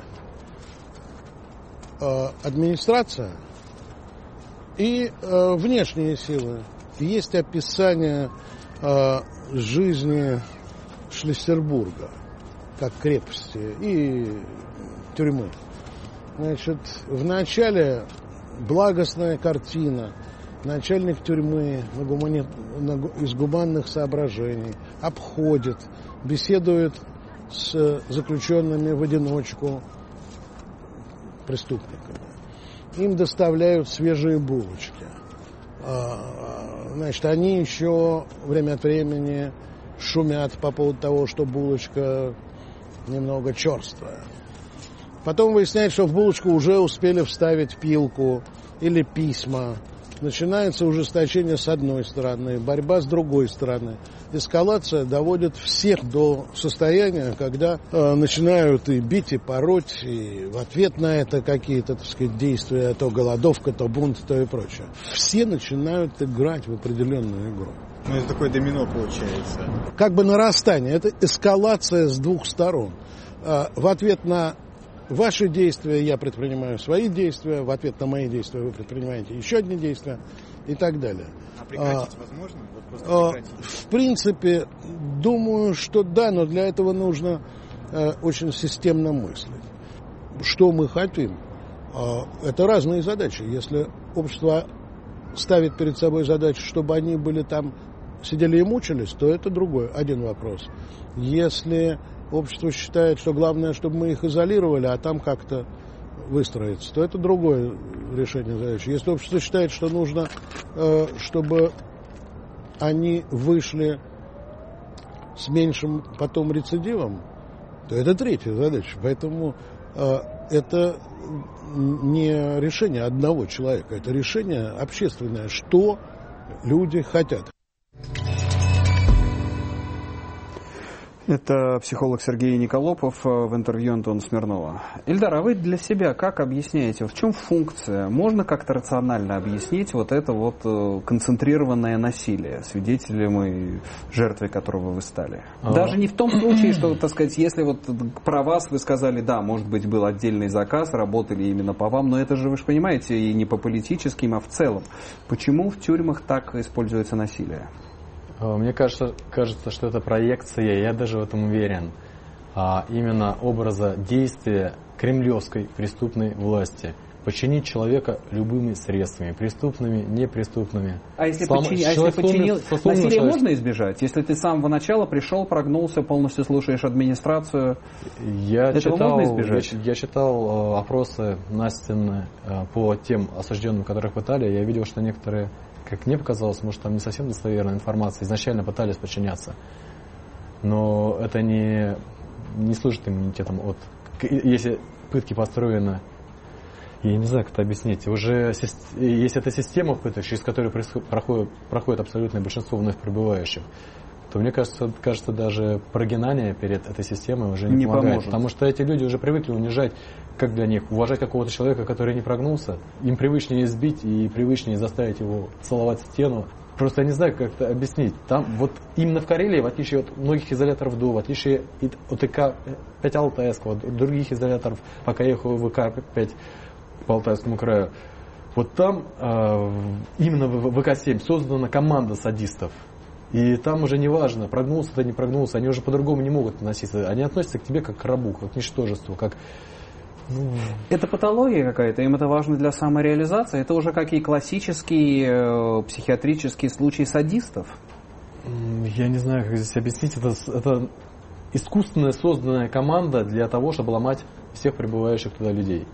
администрация и внешние силы. Есть описание жизни Шлиссербурга как крепости и тюрьмы. Значит, вначале благостная картина. Начальник тюрьмы из гуманных соображений обходит, беседует с заключенными в одиночку, преступниками. Им доставляют свежие булочки. Значит, они еще время от времени шумят по поводу того, что булочка немного черствая. Потом выясняется, что в булочку уже успели вставить пилку или письма начинается ужесточение с одной стороны, борьба с другой стороны. Эскалация доводит всех до состояния, когда начинают и бить, и пороть, и в ответ на это какие-то, так сказать, действия, то голодовка, то бунт, то и прочее. Все начинают играть в определенную игру.
Ну, это такое домино получается.
Как бы нарастание, это эскалация с двух сторон. В ответ на ваши действия я предпринимаю свои действия, в ответ на мои действия вы предпринимаете еще одни действия и так далее.
А прекратить возможно? Вот просто прекратить.
В принципе, думаю, что да, но для этого нужно очень системно мыслить. Что мы хотим? Это разные задачи. Если общество ставит перед собой задачу, чтобы они были там, сидели и мучились, то это другой, один вопрос. Если общество считает, что главное, чтобы мы их изолировали, а там как-то выстроиться, то это другое решение задачи. Если общество считает, что нужно, чтобы они вышли с меньшим потом рецидивом, то это третья задача. Поэтому это не решение одного человека, это решение общественное, что люди хотят.
Это психолог Сергей Николопов в интервью Антона Смирнова. Ильдар, а вы для себя как объясняете, в чем функция? Можно как-то рационально объяснить вот это вот концентрированное насилие, свидетелем и жертвой которого вы стали? Даже не в том случае, что, так сказать, если вот про вас вы сказали, да, может быть, был отдельный заказ, работали именно по вам, но это же, вы же понимаете, и не по политическим, а в целом. Почему в тюрьмах так используется насилие?
Мне кажется, что это проекция, я даже в этом уверен, именно образа действия кремлевской преступной власти. Подчинить человека любыми средствами, преступными, непреступными.
А если подчинил, насилие можно избежать? Если ты с самого начала пришел, прогнулся, полностью слушаешь администрацию, этого можно избежать?
Я читал опросы Настины по тем осужденным, которых пытали, я видел, что некоторые, как мне показалось, может, там не совсем достоверная информация, изначально пытались подчиняться. Но это не служит иммунитетом если пытки построены, я не знаю, как это объяснить, уже если это система пыток, через которую проходит абсолютное большинство вновь прибывающих, то мне кажется, даже прогинание перед этой системой уже не помогает. Поможет. Потому что эти люди уже привыкли унижать, как для них, уважать какого-то человека, который не прогнулся. Им привычнее избить и привычнее заставить его целовать стену. Просто я не знаю, как это объяснить. Там вот именно в Карелии, в отличие от многих изоляторов ДО, в отличие от ИК-5 Алтайского, от других изоляторов, пока я ехал в ИК-5 по Алтайскому краю, вот там именно в ВК-7 создана команда садистов. И там уже не важно, прогнулся ты, не прогнулся, они уже по-другому не могут относиться. Они относятся к тебе как к рабу, как к ничтожеству, как...
Это патология какая-то, им это важно для самореализации. Это уже как и классический психиатрический случай садистов.
Я не знаю, как здесь объяснить. Это искусственная созданная команда для того, чтобы ломать всех прибывающих туда людей.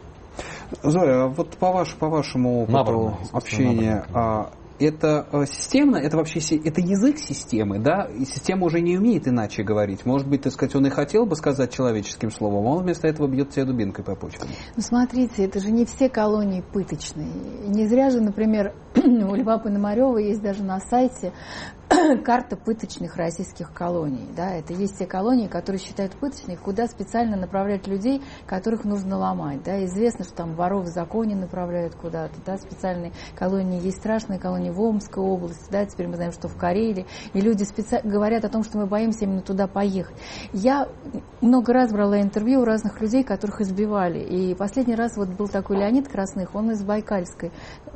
Зоя, вот по вашему опыту общения, это системно, это вообще это язык системы, да? И система уже не умеет иначе говорить. Может быть, так сказать, он и хотел бы сказать человеческим словом, а он вместо этого бьет тебя дубинкой по почкам.
Ну, смотрите, это же не все колонии пыточные. Не зря же, например, у Льва Пономарева есть даже на сайте карта пыточных российских колоний. Да? Это есть те колонии, которые считают пыточными, куда специально направляют людей, которых нужно ломать. Да? Известно, что там воров в законе направляют куда-то. Да? Специальные колонии, есть страшные колонии в Омской области. Да? Теперь мы знаем, что в Карелии. И люди говорят о том, что мы боимся именно туда поехать. Я много раз брала интервью у разных людей, которых избивали. И последний раз вот был такой Леонид Красных, он из Байкальской,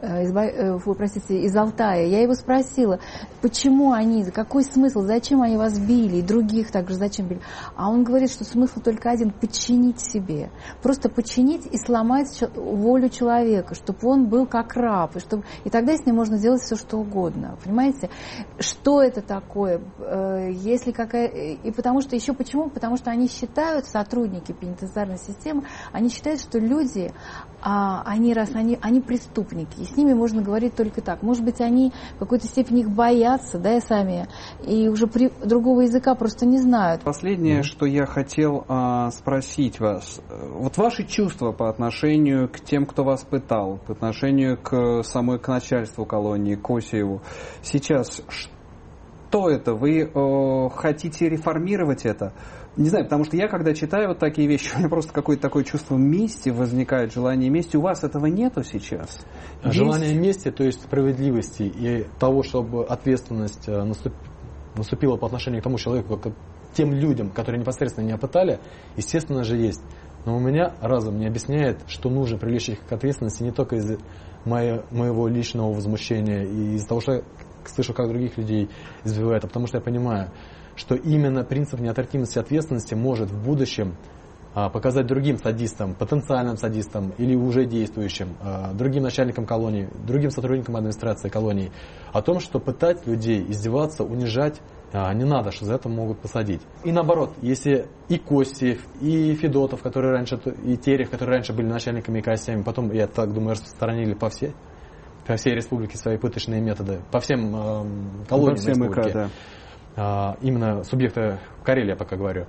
из Алтая. Я его спросила, почему они, какой смысл, зачем они вас били, и других также зачем били. А он говорит, что смысл только один – подчинить себе. Просто подчинить и сломать волю человека, чтобы он был как раб. И тогда с ним можно делать все, что угодно. Понимаете? Что это такое? Если какая... И потому что еще почему? Потому что они считают, сотрудники пенитенциарной системы, они считают, что люди, они преступники, и с ними можно говорить только так. Может быть, они в какой-то степени их боятся, да, и сами, и уже другого языка просто не знают.
Последнее, что я хотел спросить вас. Вот ваши чувства по отношению к тем, кто вас пытал, по отношению к начальству колонии, к Осиеву. Сейчас что это? Вы хотите реформировать это? Не знаю, потому что я, когда читаю вот такие вещи, у меня просто какое-то такое чувство мести возникает, желание мести. У вас этого нету сейчас?
Желание мести, то есть справедливости и того, чтобы ответственность наступила по отношению к тому человеку, к тем людям, которые непосредственно меня пытали, естественно же есть. Но у меня разум не объясняет, что нужно привлечь их к ответственности не только из-за моего личного возмущения и из-за того, что я слышу, как других людей избивают, а потому что я понимаю, что именно принцип неотвратимости ответственности может в будущем показать другим садистам, потенциальным садистам или уже действующим, другим начальникам колонии, другим сотрудникам администрации колонии, о том, что пытать людей, издеваться, унижать не надо, что за это могут посадить. И наоборот, если и Костев, и Федотов, которые раньше, и Терев, которые раньше были начальниками ИК-7, потом, я так думаю, распространили по всей республике свои пыточные методы, по всем колониям республики.
ИК, да.
Именно субъекта Карелии, я пока говорю,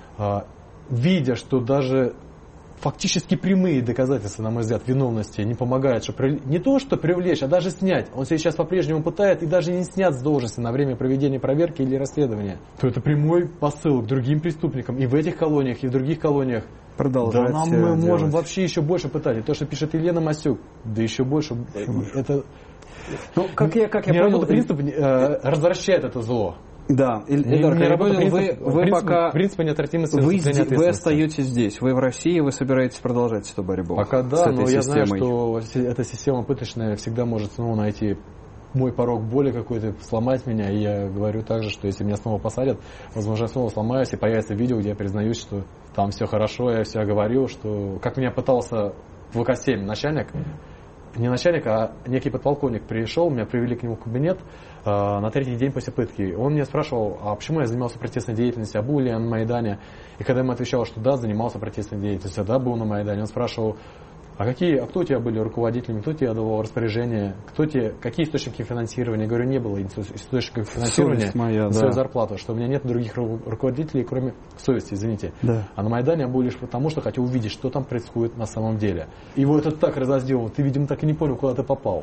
видя, что даже фактически прямые доказательства, на мой взгляд, виновности не помогают, не то что привлечь, а даже снять. Он сейчас по-прежнему пытает и даже не снят с должности на время проведения проверки или расследования. То это прямой посыл к другим преступникам и в этих колониях, и в других колониях.
Продолжать.
Да, мы можем вообще еще больше пытать. И то, что пишет Елена Масюк, да еще больше. Это...
Ну, как я понял,
принцип развращает это зло.
Да, Ильдар, я понял, вы пока...
Принцип неотвратимости
вы остаетесь здесь, вы в России, вы собираетесь продолжать эту борьбу.
Пока да, но я знаю, что эта система пыточная всегда может снова найти мой порог боли какой-то, сломать меня. И я говорю также, что если меня снова посадят, возможно, я снова сломаюсь, и появится видео, где я признаюсь, что там все хорошо, я все говорю, что как меня пытался в ВК-7 начальник, не начальник, а некий подполковник пришел, меня привели к нему в кабинет на третий день после пытки. Он меня спрашивал, а почему я занимался протестной деятельностью, а был ли я на Майдане. И когда ему отвечал, что да, занимался протестной деятельностью, да, был на Майдане, он спрашивал, а кто у тебя были руководителями, кто тебе давал распоряжение, какие источники финансирования? Я говорю, не было источников финансирования, свою зарплату, что у меня нет других руководителей, кроме совести, извините. Да. А на Майдане я был лишь потому, что хотел увидеть, что там происходит на самом деле. Его это так разозлило, ты, видимо, так и не понял, куда ты попал.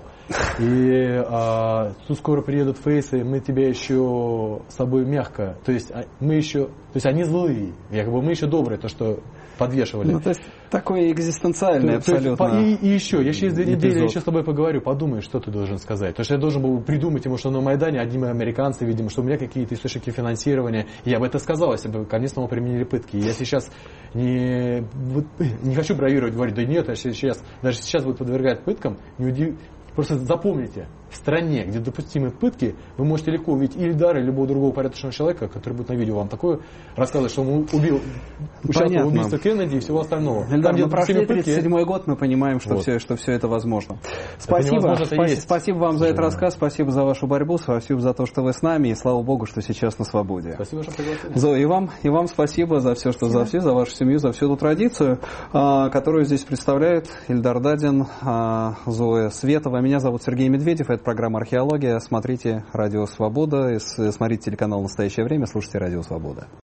И тут скоро приедут фейсы, мы тебя еще с собой мягко, то есть они злые, якобы мы еще добрые, то, что подвешивали.
Ну, то есть такое экзистенциальное абсолютно.
И еще, я через 2 недели еще с тобой поговорю, подумай, что ты должен сказать. Потому что я должен был придумать ему, что на Майдане одни американцы, видимо, что у меня какие-то источники финансирования. Я бы это сказал, если бы, конечно, мы применили пытки. Я сейчас не хочу бравировать, говорить, да нет, даже сейчас будут подвергать пыткам, просто запомните, в стране, где допустимы пытки, вы можете легко увидеть Ильдара или любого другого порядочного человека, который будет на видео вам такое рассказывать, что он участвовал в убийстве Кеннеди и всего остального.
Ильдар, мы прошли 37-й год, мы понимаем, что все это возможно. Спасибо вам за этот рассказ, спасибо за вашу борьбу, спасибо за то, что вы с нами, и слава Богу, что сейчас на свободе.
Спасибо, что пригласили.
Зоя, и вам спасибо за все, что за вашу семью, за всю эту традицию, которую здесь представляет Ильдар Дадин, Зоя Светова. Меня зовут Сергей Медведев, это программа «Археология». Смотрите «Радио Свобода», смотрите телеканал «Настоящее время», слушайте «Радио Свобода».